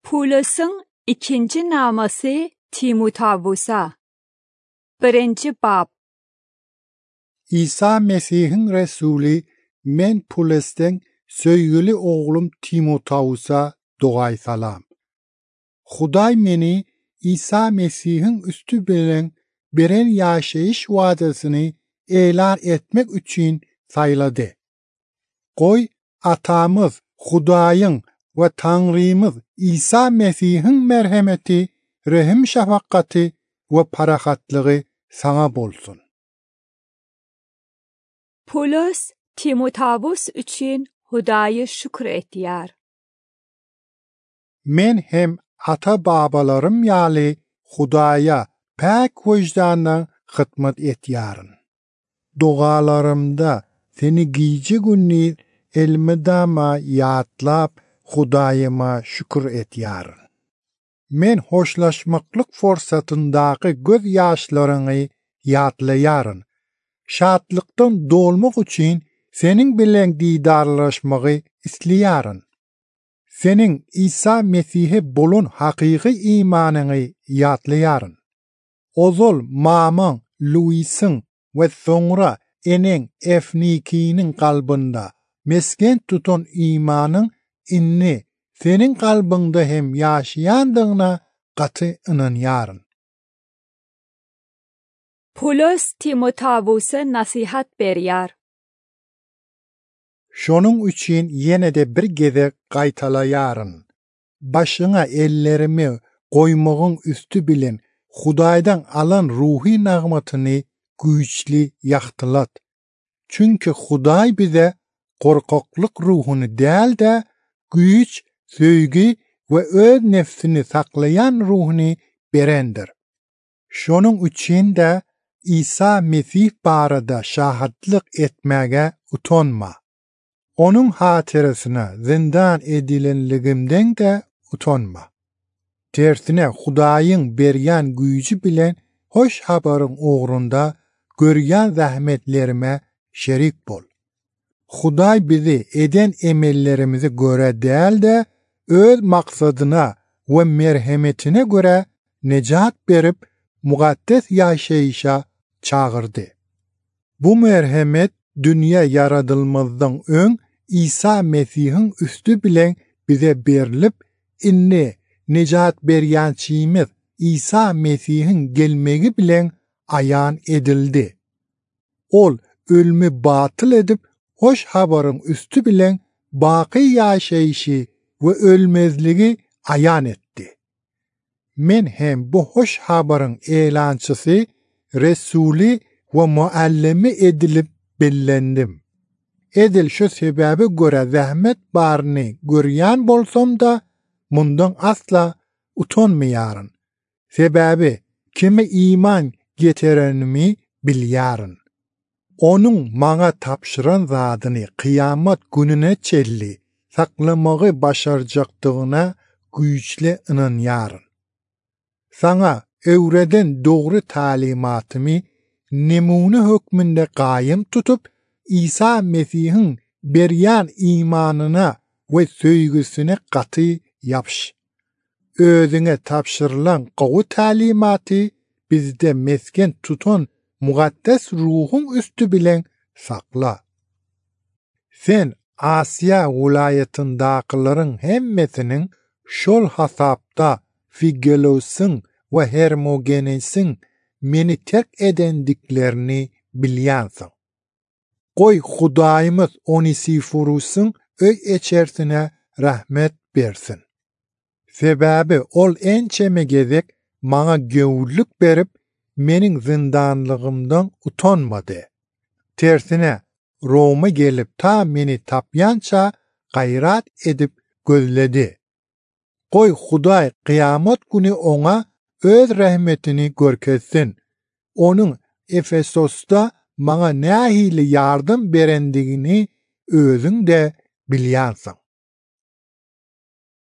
Pulus'un ikinci naması Timotavus'a. 1. Bab. İsa Mesih'in Resulü men Pulus'ten söygülü oğlum Timotavus'a doğay salam. Huday meni İsa Mesih'in üstü bilen beren yaşayış vadesini elan etmek için sayladı. Koy atamız Hudayın ve Tanrımız İsa Mesih'in merhameti, rahim şefakati ve parahatlığı sana bolsun. Pulus, Timotavus için Huday'a şükür etiyar. Men hem ata babalarım yali Hudaya pek vicdanla hizmet etiyarın. Dualarımda seni giyici günni elmedama yatlap Hudayıma şükür etiyarın. Men hoşlaşmaklık fırsatındaki göz yaşlarını yatlayarın. Şatlıktan dolmak için senin bilen didarlaşmayı isteyarın. Senin İsa Mesih'e bolun hakiki imanını yatlayarın. Ozol mamın, Louis'in ve sonra enen Efniki'nin kalbında mesken tutun imanın inni senin kalbinde hem yaşayandığına katı inanyarın. Pulus, Timotavus'a nasihat beriyar. Şonun için yine de bir gede qaytalayarın. Başına ellerimi koymağın üstü bilen Hudaydan alan ruhi nağmatını güçlü yaktılat. Çünkü Huday bize korkaklık ruhunu değil de güç, sevgi ve öz nefsini saklayan ruhunu berendir. Şonun için de İsa Mesih barada şahitlik etmeye utanma. Onun hatırasına zindan edilenligimden de utanma. Tersine Hudayın beryan gücü bilen hoş habarın uğrunda görgen zahmetlerime şerik bol. Huday bizi eden emellerimizi göre değil de öz maksadına ve merhametine göre necat verip mukaddes yaşayışa çağırdı. Bu merhamet dünya yaratılmazdan ön İsa Mesih'in üstü bilen bize berilip inni necat beryançimiz İsa Mesih'in gelmegi bilen ayan edildi. Ol ölümü batıl edip hoş habarın üstü bilen baki yaşayışı ve ölmezliği ayan etti. Men hem bu hoş habarın elançısı, Resulü ve muallimi edilip bellendim. Edil şu sebebi göre zahmet barını göryan bolsam da mundan asla utanmayarın. Sebebi kime iman getirenimi bilyarın. Onun bana tapşıran zadını kıyamet gününe çelli saklamağı başaracaktığına güçle inanyarın. Sana övreden doğru talimatımı nemune hükmünde kaim tutup İsa Mesih'in beryan imanına ve söygüsüne katı yapış. Özüne tapşırılan kavu talimatı bizde mesken tutun mukaddes ruhun üstü bilen sakla. Sen Asya vilayetindakıların hemmesinin şol hasapta Figelos'un ve Hermogenes'in meni terk edendiklerini bilyansın. Koy Hudayımız Onisiforus'un öy içerisine rahmet versin. Sebebi ol en çemegezek bana gövürlük berip menin zindanlığımdan utanmadı. Tersine Roma gelip ta meni tapyança gayrat edip gözledi. Koy Huday kıyamet günü ona öz rahmetini görkezsin. Onun Efesos'ta bana nahili yardım berendiğini özün de bilyansın.